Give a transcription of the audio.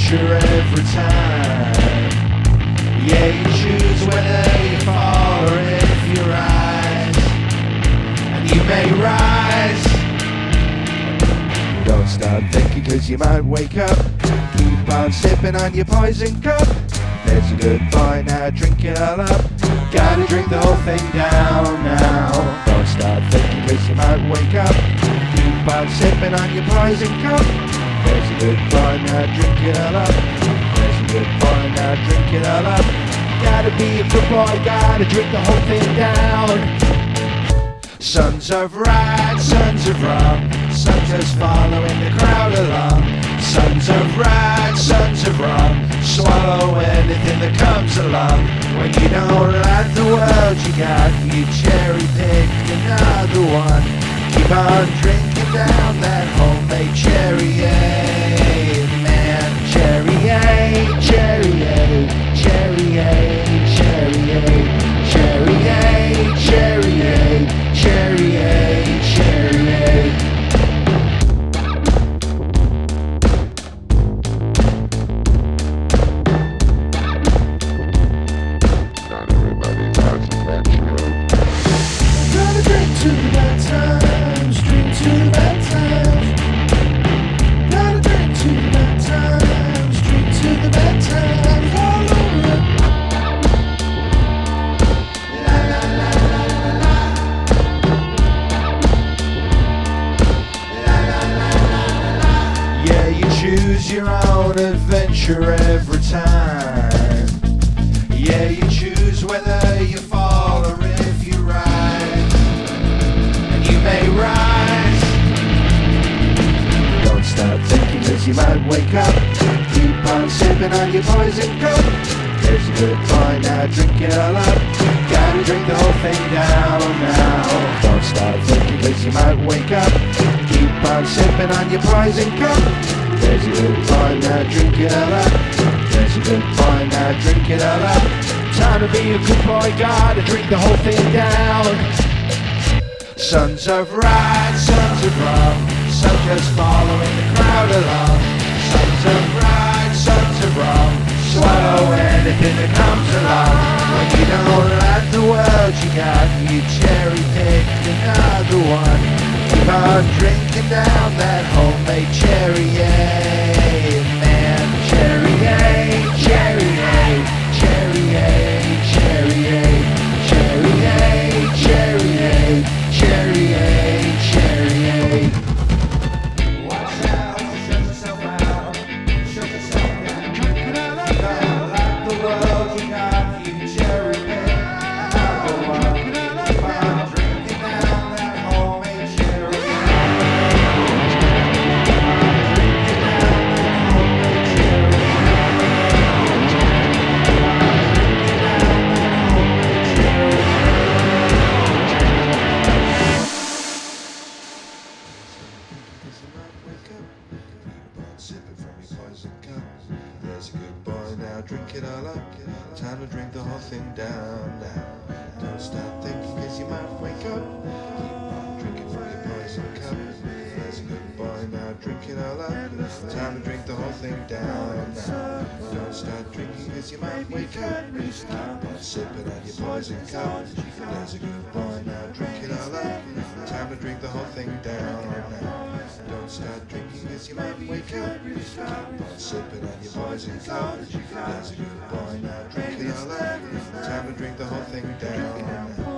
adventure every time. Yeah, you choose whether you fall or if you rise, and you may rise. Don't start thinking, cause you might wake up. Keep on sipping on your poison cup. There's a good boy, now drink it all up. Gotta drink the whole thing down now. Don't start thinking, cause you might wake up. Keep on sipping on your poison cup. There's a good boy, now drink it all up. There's a good boy, now drink it all up. Gotta be a good boy, gotta drink the whole thing down. Sons of right, sons of wrong, sons just following the crowd along. Sons of right, sons of wrong, swallow anything that comes along. When you don't like the world you got, you cherry pick another one. Keep on drinking down that homemade cherry-aid, man. Cherry-aid, cherry-aid, cherry-aid, cherry-aid, cherry-aid, cherry-aid, cherry-aid, cherry-aid. Not everybody knows that true. Gotta drink to the bad times, drink to the bad times. Gotta drink to the bad times, drink to the bad times. All over it. La la la la la la. La la la la la la. Yeah, you choose your own adventure every time. Yeah, you choose whether you fall or if you rise, and you may rise. Don't start thinking, cause you might wake up. Keep on sipping on your poison cup. There's a good boy, now drink it all up. Gotta drink the whole thing down now. Don't start thinking, cause you might wake up. Keep on sipping on your poison cup. There's a good boy, now drink it all up. There's a good boy, now drink it all up. Time to be a good boy, gotta drink the whole thing down. Sons of right, sons of wrong, some just following the crowd along. Sons of right, sons of wrong, swallow anything that comes along. When you don't like the world you got, you cherry pick another one. Keep on drinking down that homemade cherry-aid, man. Cherry-aid, cherry-aid, cherry-aid, cherry-aid, cherry-aid, cherry-aid, cherry-aid, cherry-aid. Watch out, shut yourself out, shut yourself down. Don't like the world you got, you cherry pick another one. Keep on drinking down that homemade cherry-aid. Drinking down that homemade cherry-aid. Sipping from your poison cup. There's a good boy, now drink it all up. Time to drink the whole thing down now. Don't start thinking, cause you might wake up. Keep on drinking from your poison cup. There's a good boy, now drink it all up. Time to drink the whole thing down now. Don't start drinking, cause you might wake up. Keep on sipping on your poison cup. There's a good boy, now drink it all up. Time to drink the whole thing down now. Don't start drinking, cause you might wake up. Keep on sipping on your poison cup. There's a good boy, now drink it all up. Time to drink the whole thing down now.